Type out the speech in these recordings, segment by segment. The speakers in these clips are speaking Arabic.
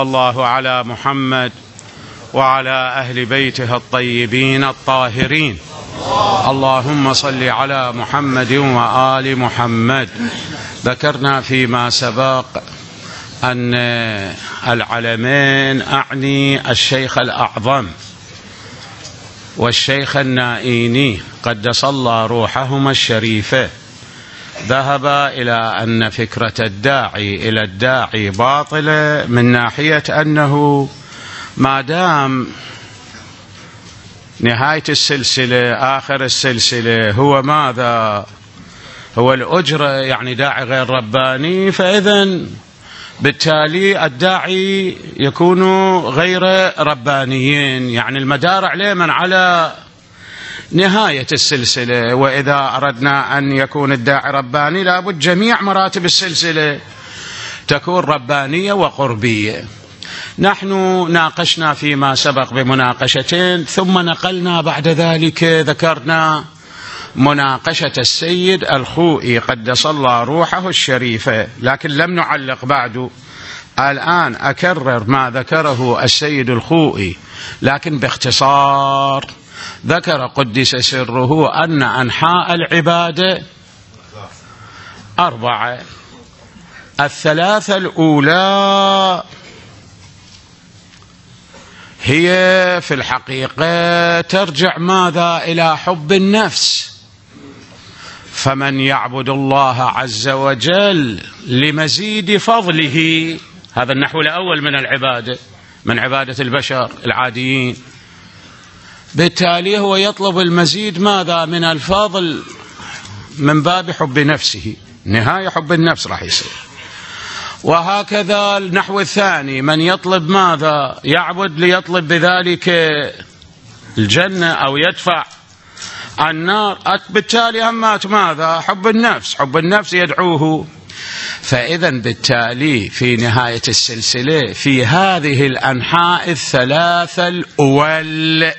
الله على محمد وعلى أهل بيته الطيبين الطاهرين. اللهم صل على محمد وآل محمد. ذكرنا فيما سبق أن العلمين أعني الشيخ الأعظم والشيخ النائيني قدس الله روحهما الشريفة ذهب إلى أن فكرة الداعي إلى الداعي باطلة، من ناحية أنه ما دام نهاية السلسلة آخر السلسلة هو ماذا؟ هو الأجرة، يعني داعي غير رباني، فإذن بالتالي الداعي يكون غير ربانيين، يعني المدار عليه من على نهاية السلسلة. وإذا أردنا أن يكون الداعي رباني لابد جميع مراتب السلسلة تكون ربانية وقربية. نحن ناقشنا فيما سبق بمناقشتين، ثم نقلنا بعد ذلك ذكرنا مناقشة السيد الخوئي قدس الله روحه الشريفة، لكن لم نعلق بعد. الآن أكرر ما ذكره السيد الخوئي لكن باختصار. ذكر قدس سره أن أنحاء العبادة 4. الثلاثة الأولى هي في الحقيقة ترجع ماذا؟ إلى حب النفس. فمن يعبد الله عز وجل لمزيد فضله، هذا النحو الأول من العبادة، من عبادة البشر العاديين، بالتالي هو يطلب المزيد ماذا؟ من الفضل من باب حب نفسه، نهاية حب النفس راح يصير. وهكذا النحو الثاني، من يطلب ماذا؟ يعبد ليطلب بذلك الجنة أو يدفع النار، بالتالي همات ماذا؟ حب النفس، حب النفس يدعوه. فإذا بالتالي في نهاية السلسلة في هذه الأنحاء الثلاثة الأول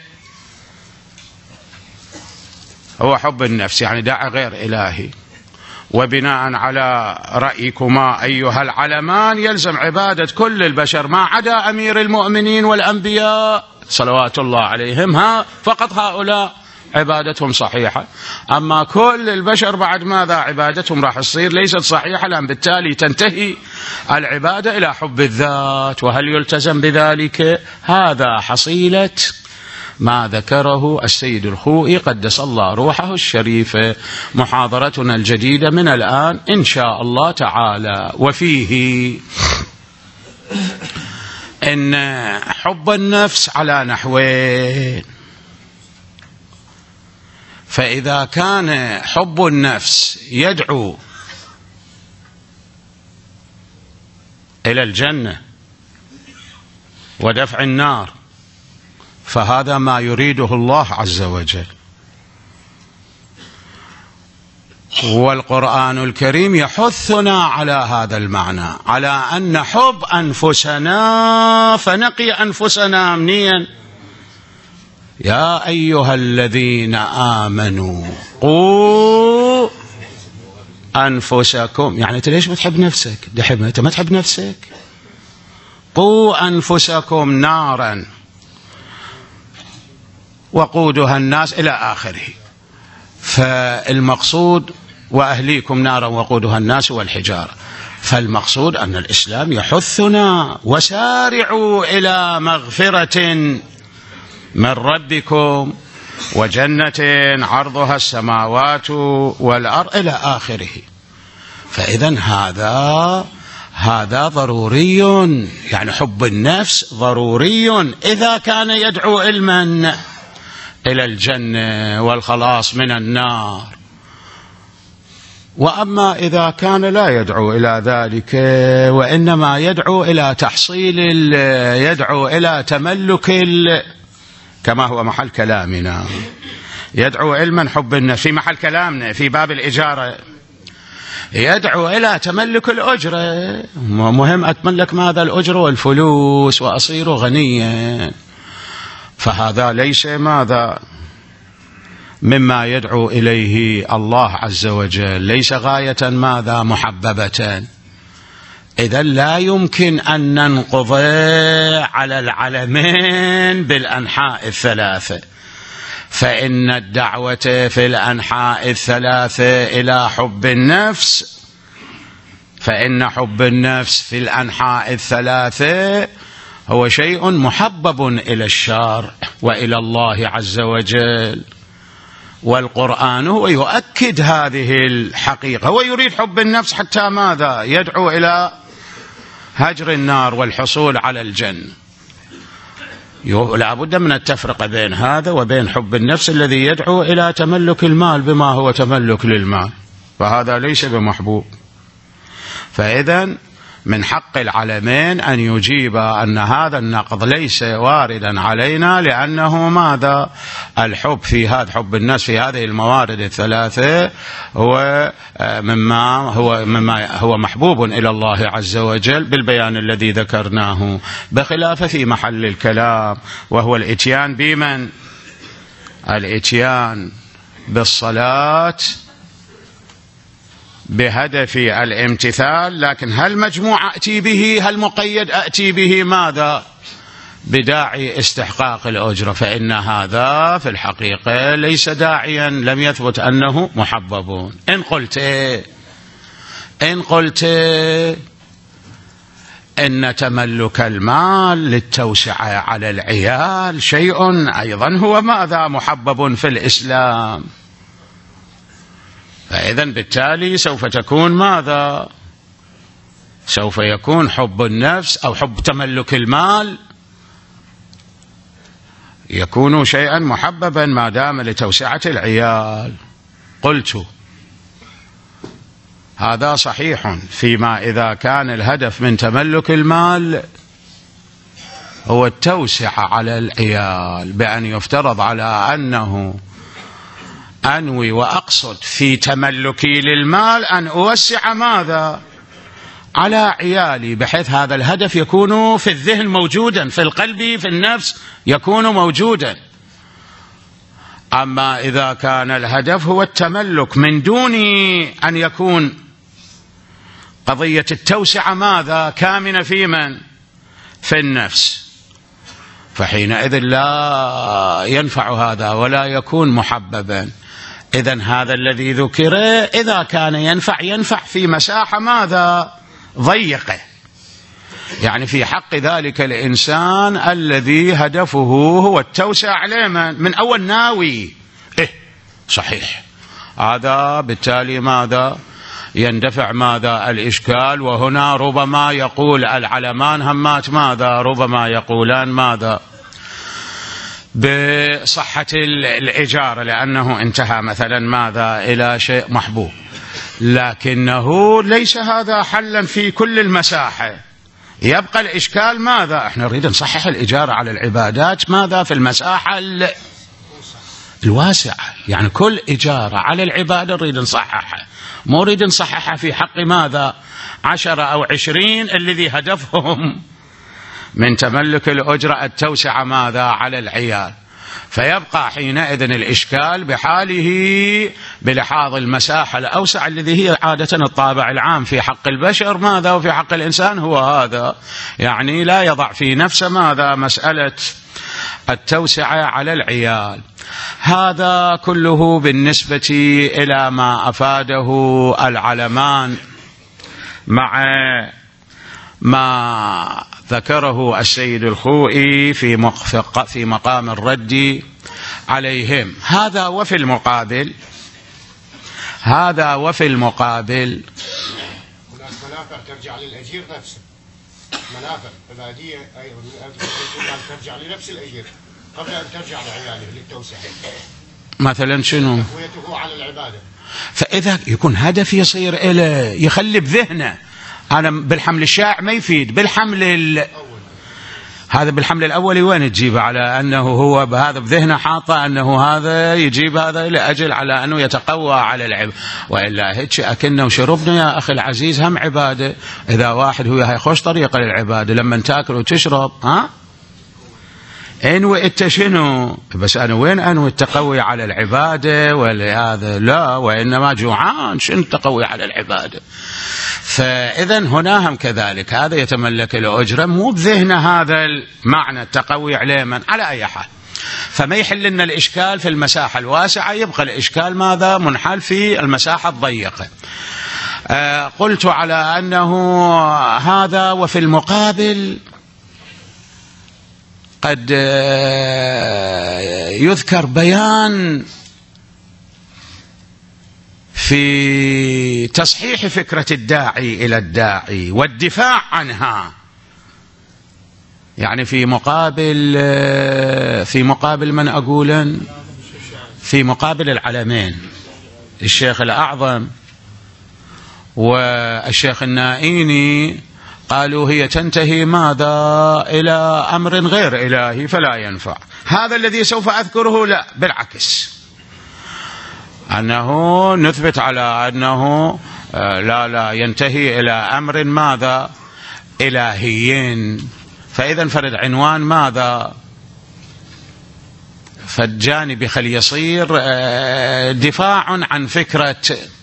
هو حب النفس، يعني داعي غير إلهي. وبناء على رأيكما أيها العلمان يلزم عبادة كل البشر ما عدا أمير المؤمنين والأنبياء صلوات الله عليهم، فقط هؤلاء عبادتهم صحيحة، أما كل البشر بعد ماذا؟ عبادتهم راح تصير ليست صحيحة، لأن بالتالي تنتهي العبادة إلى حب الذات. وهل يلتزم بذلك؟ هذا حصيلة ما ذكره السيد الخوئي قدس الله روحه الشريفة. محاضرتنا الجديدة من الآن إن شاء الله تعالى، وفيه إن حب النفس على نحوين. فإذا كان حب النفس يدعو إلى الجنة ودفع النار فهذا ما يريده الله عز وجل، والقرآن الكريم يحثنا على هذا المعنى، على أن نحب أنفسنا فنقي أنفسنا منيا. يا أيها الذين آمنوا قوا أنفسكم، يعني أنت ليش بتحب نفسك؟ أنت ما تحب نفسك؟ قوا أنفسكم نارا وقودها الناس إلى آخره. فالمقصود وأهليكم نارا وقودها الناس والحجارة. فالمقصود أن الإسلام يحثنا وسارعوا إلى مغفرة من ربكم وجنة عرضها السماوات والأرض إلى آخره. فإذن هذا ضروري، يعني حب النفس ضروري إذا كان يدعو علما إلى الجنة والخلاص من النار. وأما إذا كان لا يدعو إلى ذلك وإنما يدعو إلى تحصيل يدعو إلى تملك كما هو محل كلامنا، يدعو علما حب النفس في محل كلامنا في باب الإجارة، يدعو إلى تملك الأجرة، مهم أتملك ماذا؟ الأجرة والفلوس وأصير غنيا. فهذا ليس ماذا؟ مما يدعو إليه الله عز وجل، ليس غاية ماذا؟ محببة. إذن لا يمكن أن ننقضي على العلمين بالأنحاء الثلاثة، فإن الدعوة في الأنحاء الثلاثة إلى حب النفس، فإن حب النفس في الأنحاء الثلاثة هو شيء محبب إلى الشارع وإلى الله عز وجل، والقرآن هو يؤكد هذه الحقيقة. هو يريد حب النفس حتى ماذا؟ يدعو إلى هجر النار والحصول على الجنة. لا بد من التفرقة بين هذا وبين حب النفس الذي يدعو إلى تملك المال بما هو تملك للمال، فهذا ليس بمحبوب. فإذن من حق العلمين أن يجيب أن هذا النقض ليس واردا علينا، لأنه ماذا؟ الحب في هذا، حب الناس في هذه الموارد الثلاثة هو مما هو محبوب إلى الله عز وجل بالبيان الذي ذكرناه، بخلاف في محل الكلام وهو الإتيان بمن؟ الإتيان بالصلاة بهدف الامتثال، لكن هل مجموع أتي به؟ هل مقيد أتي به ماذا؟ بداعي استحقاق الأجرة، فإن هذا في الحقيقة ليس داعيا، لم يثبت أنه محبب. إن قلت إن تملك المال للتوسعة على العيال شيء أيضا هو ماذا؟ محبب في الإسلام، فإذن بالتالي سوف تكون ماذا؟ سوف يكون حب النفس أو حب تملك المال يكون شيئا محببا ما دام لتوسعة العيال. قلت هذا صحيح فيما إذا كان الهدف من تملك المال هو التوسعة على العيال، بأن يفترض على أنه أنوي وأقصد في تملكي للمال أن أوسع ماذا؟ على عيالي، بحيث هذا الهدف يكون في الذهن موجودا، في القلب في النفس يكون موجودا. أما إذا كان الهدف هو التملك من دون أن يكون قضية التوسعة ماذا؟ كامنة في من؟ في النفس، فحينئذ لا ينفع هذا ولا يكون محببا. إذن هذا الذي ذكر إذا كان ينفع في مساحة ماذا؟ ضيقة، يعني في حق ذلك الإنسان الذي هدفه هو التوسع عليه من أول ناوي صحيح، هذا بالتالي ماذا؟ يندفع ماذا؟ الإشكال. وهنا ربما يقول العلمان همات ماذا؟ ربما يقولان ماذا؟ بصحة الإجارة، لأنه انتهى مثلا ماذا؟ إلى شيء محبوب، لكنه ليس هذا حلا في كل المساحة. يبقى الإشكال ماذا؟ احنا نريد نصحح الإجارة على العبادات ماذا؟ في المساحة الواسعة، يعني كل إجارة على العبادة نريد نصححها، مو نريد نصححها في حق ماذا؟ 10 أو 20 الذي هدفهم من تملك الأجرة التوسعة ماذا؟ على العيال. فيبقى حينئذ الإشكال بحاله بلحاظ المساحة الأوسع الذي هي عادة الطابع العام في حق البشر ماذا؟ وفي حق الإنسان هو هذا، يعني لا يضع في نفسه ماذا؟ مسألة التوسعة على العيال. هذا كله بالنسبة إلى ما أفاده العلمان مع ما ذكره السيد الخوئي في مقام الرد عليهم. هذا وفي المقابل هناك منافع ترجع للأجير نفسه، منافع عبادية أيضا ترجع لنفس الأجير قبل أن ترجع لعياله للتوسعة. مثلا شنو؟ تقويته على العبادة. فإذا يكون هدف يصير إليه يخلي بذهنه، أنا بالحمل الشائع ما يفيد، بالحمل هذا بالحمل الأولي وين تجيب على أنه هو بهذا بذهنه حاطة أنه هذا يجيب هذا لأجل على أنه يتقوى على العبادة، وإلا هيك أكنه وشربنا يا أخي العزيز هم عبادة. إذا واحد هو هيخش طريقة للعبادة لما تاكل وتشرب انوي انت شنو؟ بس انا وين انوي التقوي على العباده ولا هذا؟ لا، وانما جوعان، شنو التقوي على العباده؟ فاذا هنا هم كذلك، هذا يتملك الاجره، مو بذهن هذا المعنى التقوي عليه من على اي حال. فما يحل لنا الاشكال في المساحه الواسعه، يبقى الاشكال ماذا؟ منحل في المساحه الضيقه. قلت على انه هذا، وفي المقابل قد يذكر بيان في تصحيح فكرة الداعي إلى الداعي والدفاع عنها، يعني في مقابل من أقولا؟ في مقابل العلمين، الشيخ الأعظم والشيخ النائيني قالوا هي تنتهي ماذا؟ إلى أمر غير إلهي فلا ينفع. هذا الذي سوف أذكره لا، بالعكس، أنه نثبت على أنه لا ينتهي إلى أمر ماذا؟ إلهيين. فإذا فرد عنوان ماذا؟ فالجانب خل يصير دفاع عن فكرة،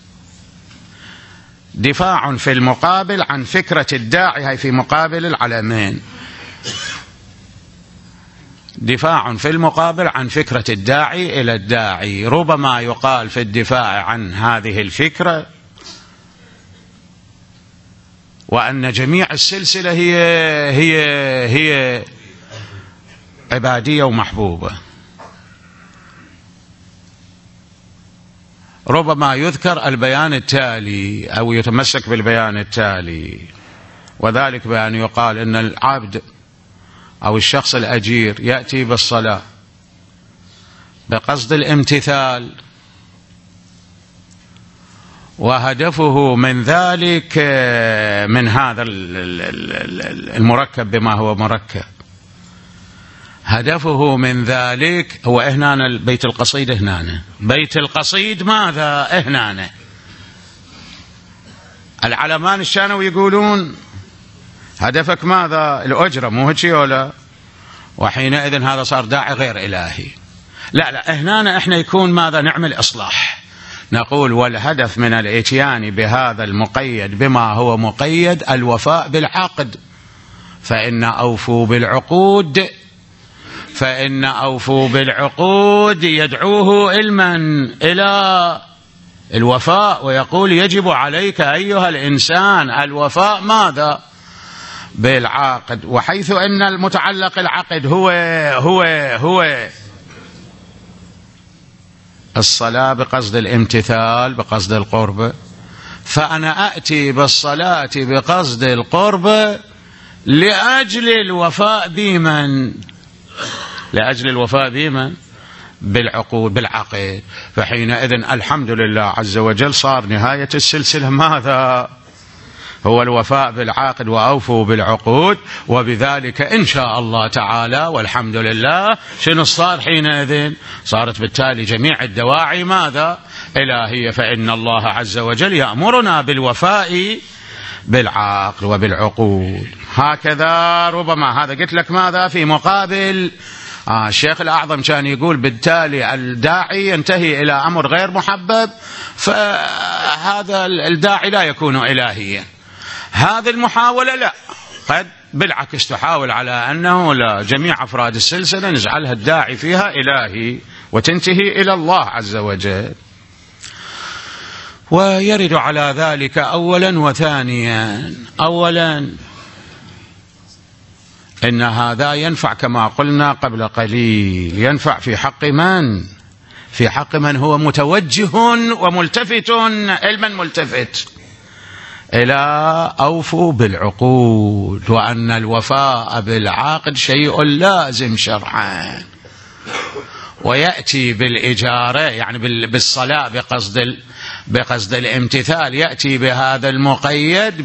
دفاع في المقابل عن فكرة الداعي، هي في مقابل العلمين، دفاع في المقابل عن فكرة الداعي إلى الداعي. ربما يقال في الدفاع عن هذه الفكرة وأن جميع السلسلة هي عبادية ومحبوبة. ربما يذكر البيان التالي أو يتمسك بالبيان التالي، وذلك بأن يقال إن العبد أو الشخص الأجير يأتي بالصلاة بقصد الامتثال، وهدفه من ذلك من هذا المركب بما هو مركب، هدفه من ذلك هو هنا البيت القصيد، هنا بيت القصيد ماذا؟ هنا العلمان الشانوي يقولون هدفك ماذا؟ الأجرة، مو هيك ولا؟ وحينئذ هذا صار داعي غير إلهي. لا هنا احنا يكون ماذا؟ نعمل إصلاح، نقول والهدف من الاتيان بهذا المقيد بما هو مقيد الوفاء بالعقد، فإن أوفوا بالعقود، فإن أوفوا بالعقود يدعوه إلى الوفاء، ويقول يجب عليك أيها الإنسان الوفاء ماذا؟ بالعقد. وحيث أن المتعلق العقد هو الصلاة بقصد الامتثال بقصد القرب، فأنا أأتي بالصلاة بقصد القرب لأجل الوفاء بمن؟ لأجل الوفاء بمن؟ بالعقود، بالعقد. فحينئذ الحمد لله عز وجل صار نهاية السلسلة ماذا؟ هو الوفاء بالعقد، وأوفوا بالعقود. وبذلك إن شاء الله تعالى والحمد لله شنو صار حينئذ؟ صارت بالتالي جميع الدواعي ماذا؟ إلهية. فإن الله عز وجل يأمرنا بالوفاء بالعقل وبالعقود. هكذا ربما هذا قلت لك ماذا؟ في مقابل الشيخ الأعظم كان يقول بالتالي الداعي ينتهي إلى أمر غير محبب، فهذا الداعي لا يكون إلهيا. هذه المحاولة لا، قد بالعكس تحاول على أنه لا، جميع أفراد السلسلة نجعلها الداعي فيها إلهي وتنتهي إلى الله عز وجل. ويرد على ذلك أولا وثانيا. أولا إن هذا ينفع كما قلنا قبل قليل، ينفع في حق من؟ في حق من هو متوجه وملتفت، علما ملتفت إلى أوفوا بالعقود، وأن الوفاء بالعقد شيء لازم شرعا، ويأتي بالإجارة يعني بالصلاة بقصد الامتثال، يأتي بهذا المقيد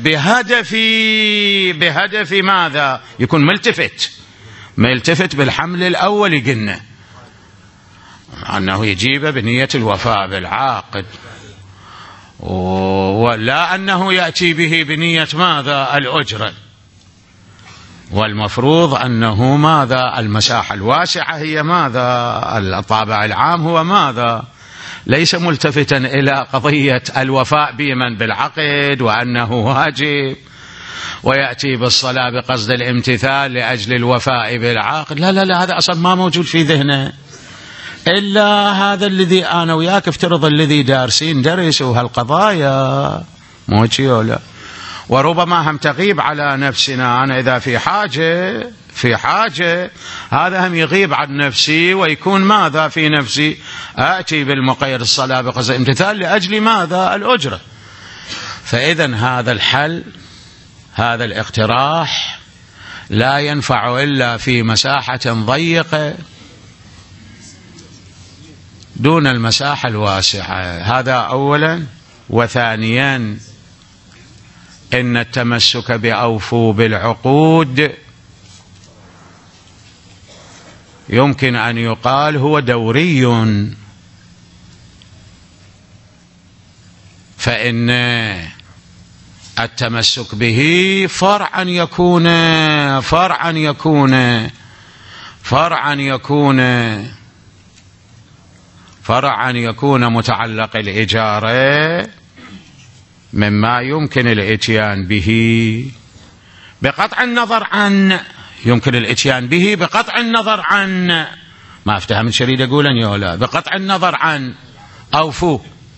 بهدف ماذا؟ يكون ملتفت بالحمل الأول، قلنا أنه يجيب بنية الوفاء بالعقد، ولا أنه يأتي به بنية ماذا؟ الأجرة. والمفروض أنه ماذا؟ المساحة الواسعة هي ماذا؟ الطابع العام هو ماذا؟ ليس ملتفتا إلى قضية الوفاء بمن بالعقد وأنه واجب ويأتي بالصلاة بقصد الامتثال لأجل الوفاء بالعقد. لا لا لا، هذا أصلا ما موجود في ذهنه، إلا هذا الذي أنا وياك افترض الذي دارسين درسوا هالقضايا موجي ولا، وربما هم تغيب على نفسنا. أنا إذا في حاجة هذا هم يغيب عن نفسي ويكون ماذا في نفسي؟ آتي بالمقيد الصلاة بقصد الامتثال لأجل ماذا؟ الأجرة. فإذا هذا الحل، هذا الاقتراح لا ينفع إلا في مساحة ضيقة دون المساحة الواسعة. هذا أولا. وثانيا إن التمسك بأوفوا بالعقود يمكن أن يقال هو دوري، فإن التمسك به فرعا يكون متعلق الإجارة مما يمكن الاتيان به بقطع النظر عن، يمكن الاتيان به بقطع النظر عن، ما افتهم الشريد يقول أن يولا بقطع النظر عن أوفوه.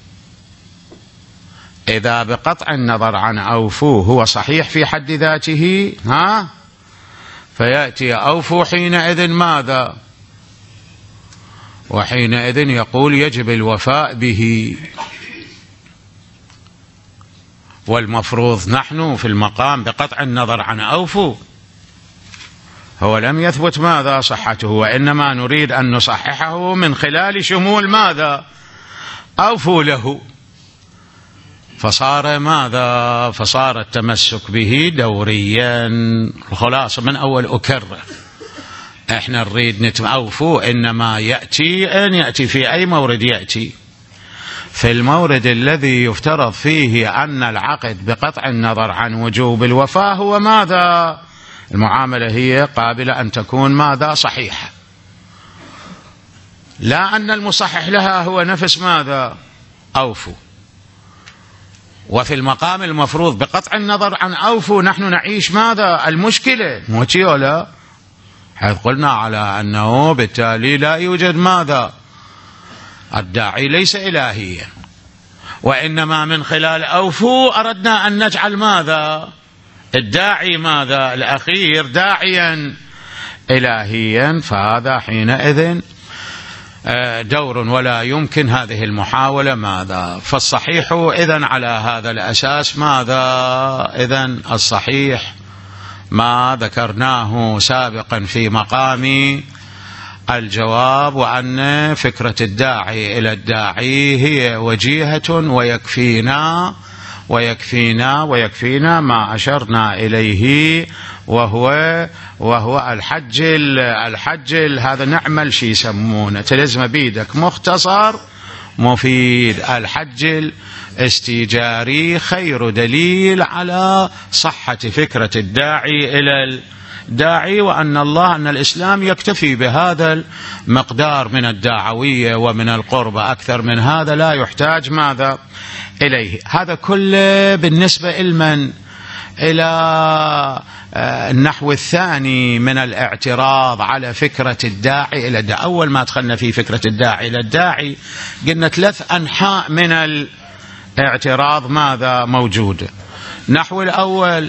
إذا بقطع النظر عن أوفوه هو صحيح في حد ذاته، فيأتي أوفو حينئذ ماذا؟ وحينئذ يقول يجب الوفاء به. والمفروض نحن في المقام بقطع النظر عن أوفو هو لم يثبت ماذا؟ صحته، وإنما نريد أن نصححه من خلال شمول ماذا؟ أوفوا له. فصار ماذا؟ فصار التمسك به دوريا. خلاص من أول أكرر، احنا نريد أوفوا، إنما يأتي في أي مورد يأتي؟ في المورد الذي يفترض فيه أن العقد بقطع النظر عن وجوب الوفاء هو ماذا؟ المعاملة هي قابلة أن تكون ماذا؟ صحيحة، لا أن المصحح لها هو نفس ماذا؟ أوفوا. وفي المقام المفروض بقطع النظر عن أوفوا نحن نعيش ماذا؟ المشكلة موتي ولا، حيث قلنا على أنه بالتالي لا يوجد ماذا؟ الداعي ليس إلهيا، وإنما من خلال أوفوا أردنا أن نجعل ماذا؟ الداعي ماذا؟ الأخير داعيا إلهيا. فهذا حينئذ دور، ولا يمكن هذه المحاولة ماذا؟ فالصحيح إذن على هذا الأساس ماذا؟ إذن الصحيح ما ذكرناه سابقا في مقام الجواب، وأن فكرة الداعي إلى الداعي هي وجيهة ويكفينا ما أشرنا إليه، وهو الحج هذا نعمل شي يسمونه تلزم بيدك مختصر مفيد. الحج الاستيجاري خير دليل على صحة فكرة الداعي إلى الداعي، وأن أن الإسلام يكتفي بهذا المقدار من الدعوية ومن القربة، أكثر من هذا لا يحتاج ماذا إليه. هذا كله بالنسبة إلى النحو الثاني من الاعتراض على فكرة الداعي إلى الداعي. أول ما دخلنا في فكرة الداعي إلى الداعي قلنا 3 أنحاء من الاعتراض ماذا موجود. نحو الأول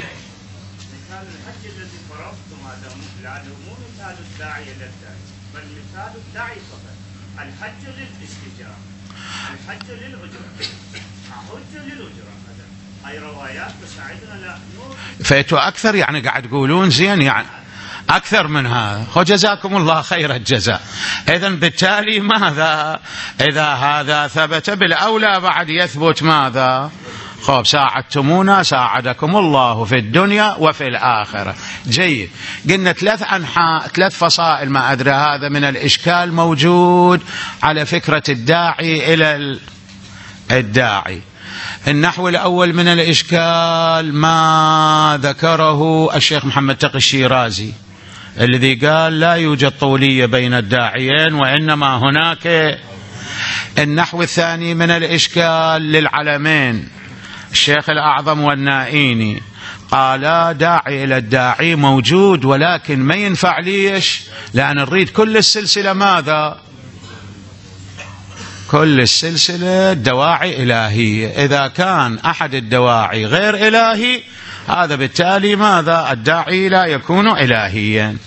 فيتوا أكثر، يعني قاعد تقولون زين يعني أكثر من هذا، جزاكم الله خير الجزاء. إذن بالتالي ماذا؟ إذا هذا ثبت بالأولى بعد يثبت ماذا؟ ساعدتمونا ساعدكم الله في الدنيا وفي الآخرة. جيد. قلنا 3 أنحاء 3 فصائل، ما أدري هذا من الإشكال موجود على فكرة الداعي إلى الداعي. النحو الأول من الإشكال ما ذكره الشيخ محمد تقي الشيرازي الذي قال لا يوجد طولية بين الداعيين وإنما هناك. النحو الثاني من الإشكال للعلمين الشيخ الأعظم والنائيني قالا داعي إلى الداعي موجود ولكن ما ينفع ليش؟ لأن نريد كل السلسلة ماذا؟ كل السلسلة دواعي إلهية. إذا كان أحد الدواعي غير إلهي هذا بالتالي ماذا؟ الداعي لا يكون إلهيا.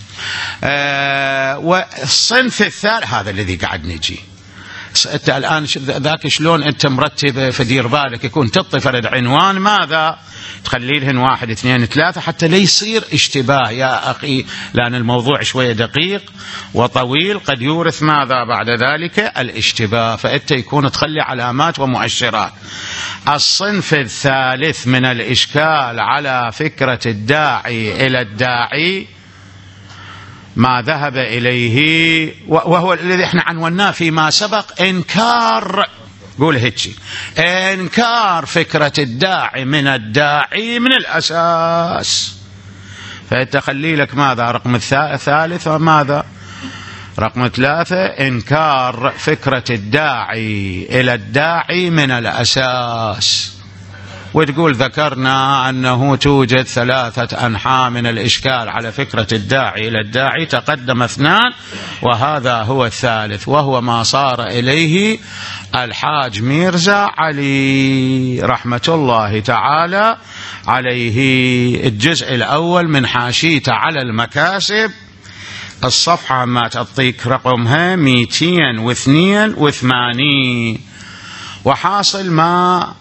والصنف الثالث هذا الذي قاعد نجي أنت الآن ذاك شلون أنت مرتب فدير بالك يكون تطفرد عنوان ماذا؟ تخلي لهن 1 2 3 حتى لا يصير اشتباه يا أخي، لأن الموضوع شوية دقيق وطويل قد يورث ماذا بعد ذلك؟ الاشتباه، فأنت يكون تخلي علامات ومؤشرات. الصنف الثالث من الإشكال على فكرة الداعي إلى الداعي ما ذهب إليه وهو الذي احنا عنوناه فيما سبق إنكار، قول هيك، إنكار فكرة الداعي من الداعي من الأساس. فيتخلي لك ماذا؟ رقم الثالث وماذا؟ رقم 3 إنكار فكرة الداعي إلى الداعي من الأساس. وتقول ذكرنا أنه توجد 3 أنحاء من الإشكال على فكرة الداعي إلى الداعي، تقدم 2 وهذا هو الثالث، وهو ما صار إليه الحاج ميرزا علي رحمة الله تعالى عليه. الجزء الأول من حاشيته على المكاسب، الصفحة ما تعطيك رقمها 282. وحاصل ما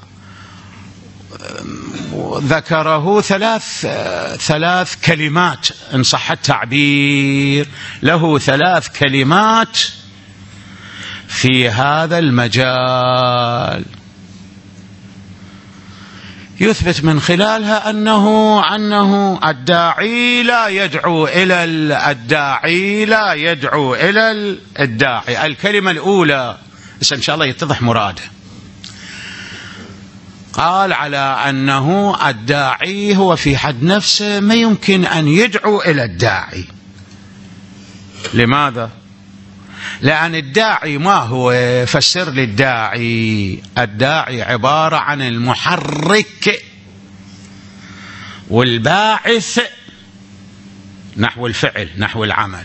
ذكره 3 كلمات إن صح التعبير، له 3 كلمات في هذا المجال يثبت من خلالها أنه الداعي لا يدعو إلى الداعي لا يدعو إلى الداعي. الكلمة الأولى إن شاء الله يتضح مراده. قال على أنه الداعي هو في حد نفسه ما يمكن أن يدعو إلى الداعي. لماذا؟ لأن الداعي ما هو؟ فسر للداعي. الداعي عبارة عن المحرك والباعث نحو الفعل نحو العمل،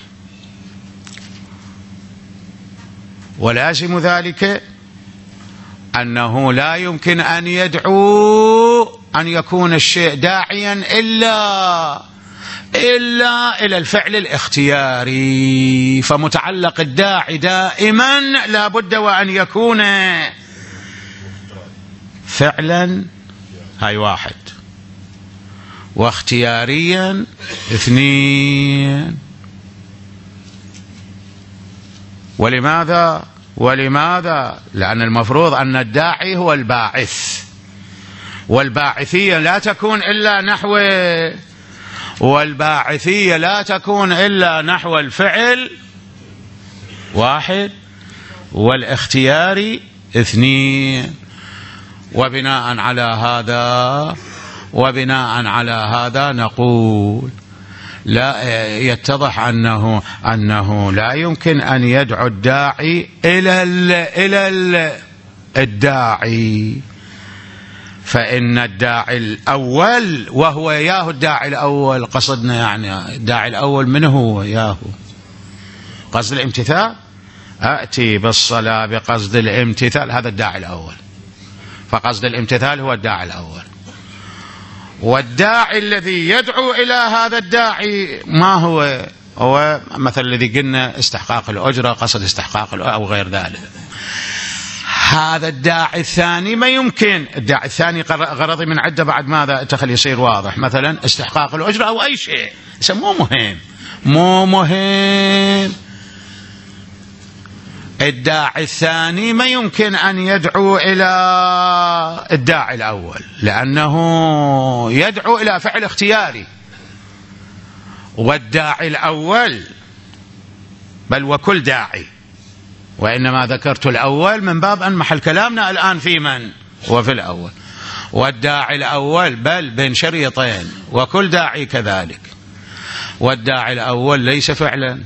ولازم ذلك أنه لا يمكن أن يدعو أن يكون الشيء داعيا إلا إلى الفعل الاختياري. فمتعلق الداعي دائما لا بد وأن يكون فعلا، هاي 1، واختياريا 2. ولماذا؟ لأن المفروض أن الداعي هو الباعث، والباعثية لا تكون إلا نحو الفعل 1 والاختياري 2. وبناء على هذا نقول لا يتضح أنه لا يمكن أن يدعو الداعي إلى الداعي. فإن الداعي الأول وهو ياهو الداعي الأول، قصدنا يعني الداعي الأول من هو؟ ياهو قصد الامتثال، أتي بالصلاة بقصد الامتثال، هذا الداعي الأول. فقصد الامتثال هو الداعي الأول. والداعي الذي يدعو إلى هذا الداعي ما هو؟ هو مثل الذي قلنا استحقاق الأجرة، قصد استحقاق أو غير ذلك. هذا الداعي الثاني ما يمكن. الداعي الثاني غرضي من عدة بعد ماذا تخلي يصير واضح، مثلا استحقاق الأجرة أو أي شيء مو مهم. الداعي الثاني ما يمكن أن يدعو إلى الداعي الأول، لأنه يدعو إلى فعل اختياري. والداعي الأول بل وكل داعي، وإنما ذكرت الأول من باب أن محل كلامنا الآن وفي الأول. والداعي الأول بل بين شريطين، وكل داعي كذلك. والداعي الأول ليس فعلا،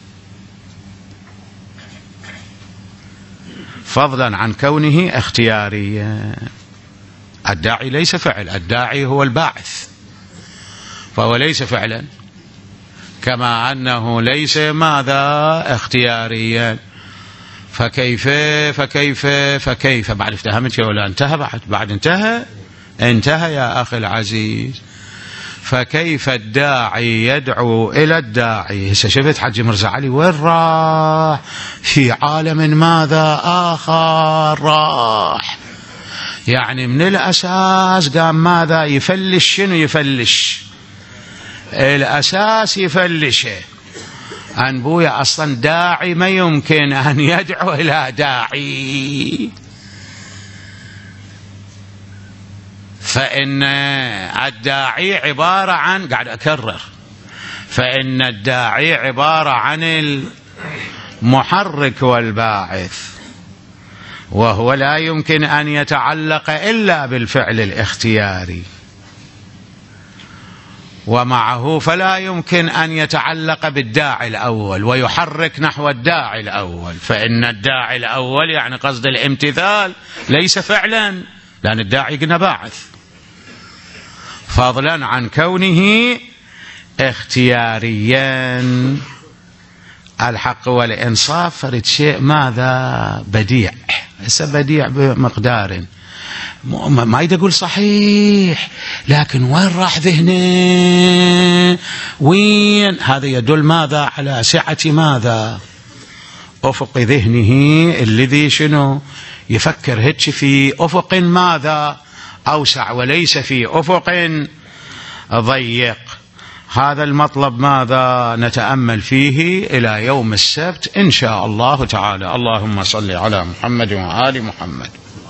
فضلا عن كونه اختياريا. الداعي ليس فعل، الداعي هو الباعث، فهو ليس فعلا، كما أنه ليس ماذا اختياريا. فكيف بعد افتهمت ولا انتهى؟ بعد انتهى يا أخي العزيز. فكيف الداعي يدعو إلى الداعي؟ هسه شفت حج مرزا علي وين راح؟ في عالم ماذا آخر راح، يعني من الأساس قام ماذا يفلش. شنو يفلش؟ الأساس يفلشه. عن بويا أصلا داعي ما يمكن أن يدعو إلى داعي، فإن الداعي عبارة عن، قاعد أكرر، فإن الداعي عبارة عن المحرك والباعث، وهو لا يمكن أن يتعلق إلا بالفعل الاختياري، ومعه فلا يمكن أن يتعلق بالداعي الأول ويحرك نحو الداعي الأول، فإن الداعي الأول يعني قصد الامتثال ليس فعلا، لأن الداعي قلنا باعث، فضلا عن كونه اختياريا. الحق والإنصاف فرد شيء ماذا بديع، هسه بديع بمقدار، ما يقول صحيح، لكن وين راح ذهنه؟ وين؟ هذا يدل ماذا؟ على سعة ماذا؟ أفق ذهنه الذي شنو؟ يفكر هيك في أفق ماذا؟ أوسع، وليس في أفق ضيق. هذا المطلب ماذا نتأمل فيه إلى يوم السبت إن شاء الله تعالى. اللهم صل على محمد وآل محمد.